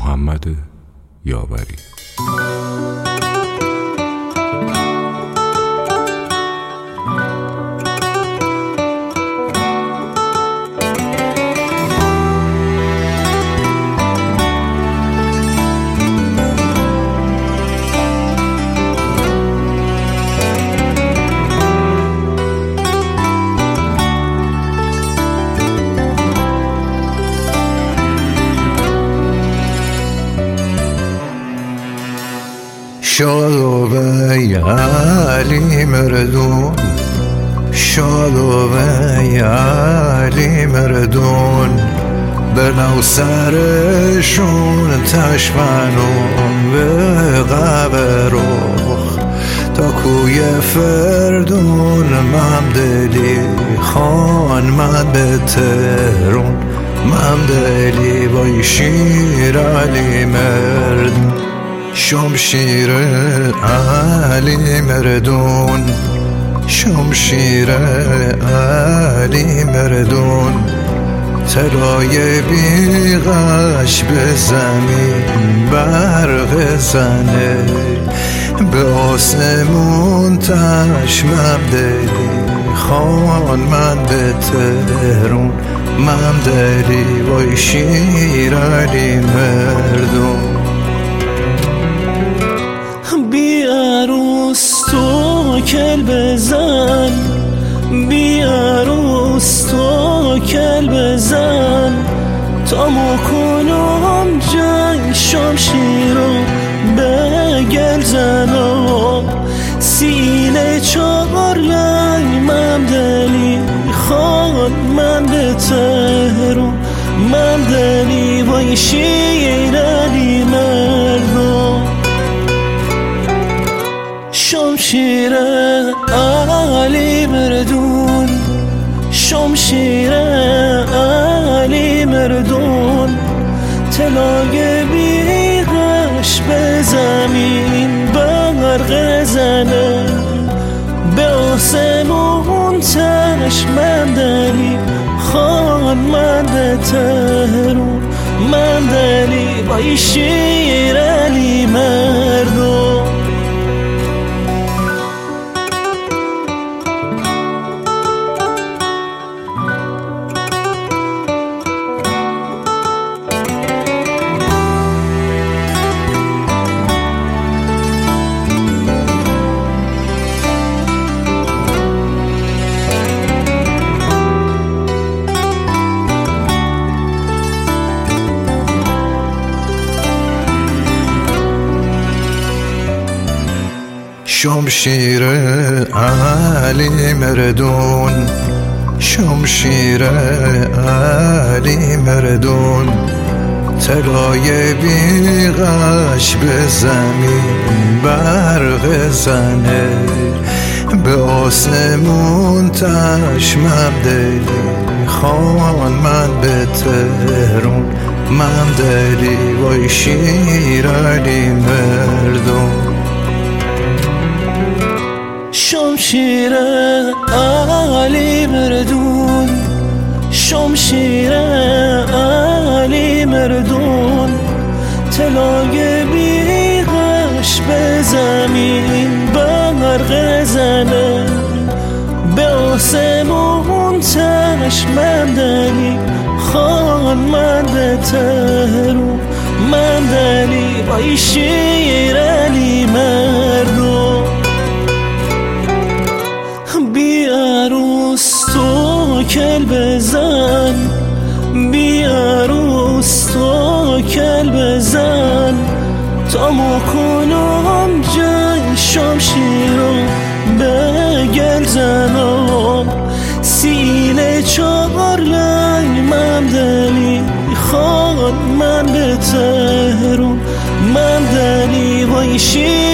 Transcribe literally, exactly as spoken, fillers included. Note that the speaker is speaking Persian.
محمد یاوری. شادو ای علی مردون، شادو ای علی مردون، بلو سرشون تشمنون به قبروخ تا کوی فردون. ممدلی خان من به تهرون، ممدلی وای شیر علی مردون. شمشیر علی مردون، شمشیر علی مردون، طلای بیغش به زمین برق زنه، به آسمون تش ممدلی خان من به تهرون، ممدلی وای شیر علی مردون. بی عروس تو کل بزن، بی عروس تو کل بزن، تا مکنم جنگ شمشیرو به گل زنم. سینه چهار لنگ ممدلی خان من به تهرون، ممدلی وای شیر علی مردون. شمشیر علی مردون، شمشیر علی مردون، طلای بیغش به زمین برق زنه، به آسمون تش ممدلی خان من به تهرون، ممدلی وای شیر علی مردون. شمشیر علی مردون، شمشیر علی مردون، طلای بیغش به زمین برق زنه، به آسمون تش ممدلی خان من به تهرون، ممدلی وای شیر علی مردون. شمشیر علی مردون، شمشیر علی مردون، طلای بیغش به زمین برق زنه، به آسمون تش ممدلی خان من به تهرون، ممدلی وای شیر علی مردون. بی عروس تو کل بزن، بی عروس تو کل بزن، تا مکنم جنگ شمشیرو به گل زنم. سینه چهار لنگ ممدلی خان من به تهرون، ممدلی وای شیر